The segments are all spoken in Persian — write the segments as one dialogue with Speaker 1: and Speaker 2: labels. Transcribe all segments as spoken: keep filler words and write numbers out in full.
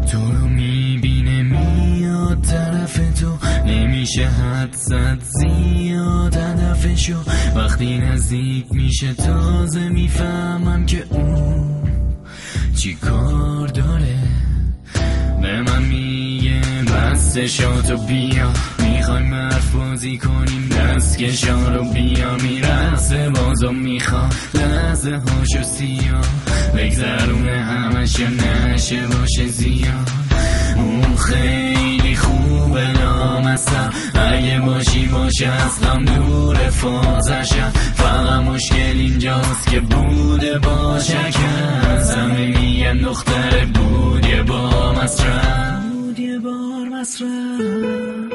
Speaker 1: تو رو میبینه میاد طرف تو، نمیشه حد زد زیاد هدفشو. وقتی نزدیک میشه تازه میفهمم که اون چی کار داره. به من میگه بس شاتو بیا، میخوایم حرف بازی کنیم دستکشا رو بیا. میرسه بازو میخوا لحظه هاشو سیاه، بگذرونه همش یا نشه باشه زیاد. اون خیلی خوبه لامصب، اگه باشی باشه اصلا دور فازشم. فقط مشکل اینجاست که بوده باشه که از همه میگن دختر بود یه بار مصرف، بود یه بار مصرف.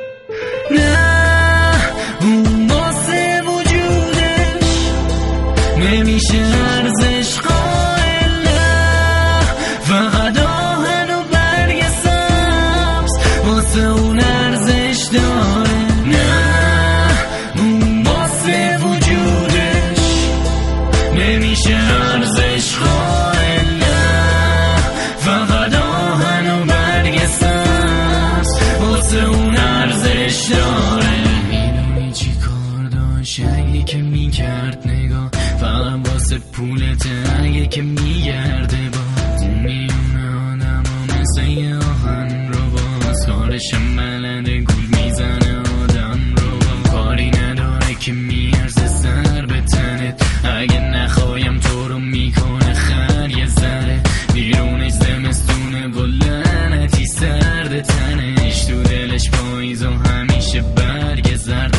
Speaker 1: نه اون واسه وجودش نمیشه ارزش قائل، نه فقط آهن و برگ سبز واسه اون ارزش داره. نه اون واسه وجودش نمیشه ارزش قائل، نه فقط آهن و برگ سبز واسه اون ارزش داره. میدونی چی کار داشت اگه که میکرد نگاه، فقط واسه پولت اگه که میگرده با میونه آدم ها مثل یه آهن رو باز. کارش ملده گول میزنه آدم رو باز، کاری نداره که میارزه سر به تنت. اگه نخوایم تو رو میکنه خر یه ذره، بیرونش زمستونه و لعنتی سرد تنش. تو دلش پاییز و همیشه برگ زرده،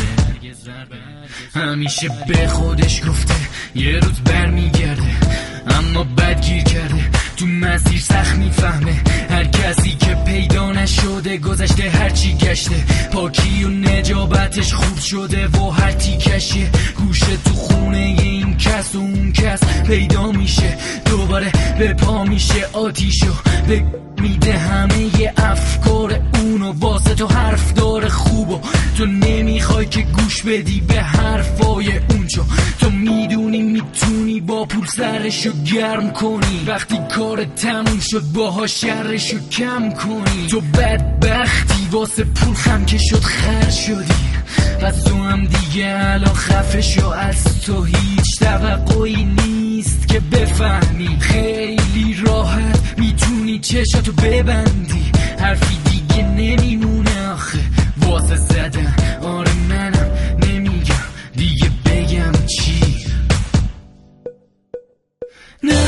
Speaker 1: همیشه به خودش گفته یه روز بر میگرده، اما بدگیر کرده تو مسیر سخت میفهمه. هر کسی که پیدا نشده گذشته هرچی گشته، پاکی و نجابتش خوب شده و هر تیکشه گوشه تو خونه این کس و اون کس پیدا میشه. دوباره به پا میشه آتیشو به میده همه ی افکار اونو واسه تو حرف داره خوبو. تو نمیخوای که گوش بدی به حرفای اونجا، تو میدونی میتونی با پول سرشو گرم کنی. وقتی کار تموم شد باها شرشو کم کنی. تو بدبختی واسه پول خم که شد خر شدی، پس تو هم دیگه الان خفه شو. از تو هیچ توقعی نیست که بفهمی، خیلی راحت میتونی چشاتو ببندی. حرفی دیگه نمیمونه آخه واسه زدن. آره منم نمیگم دیگه بگم چی.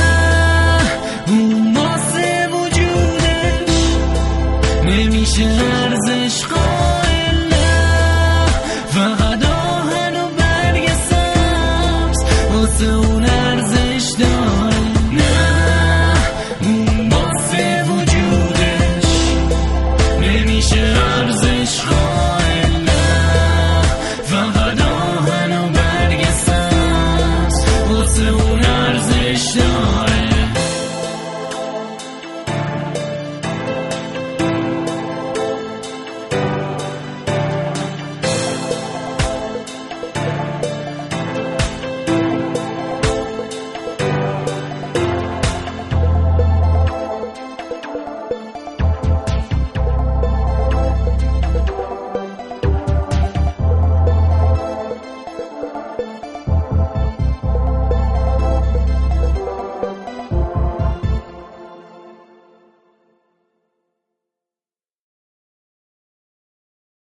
Speaker 1: نه اون واسه وجودش نمیشه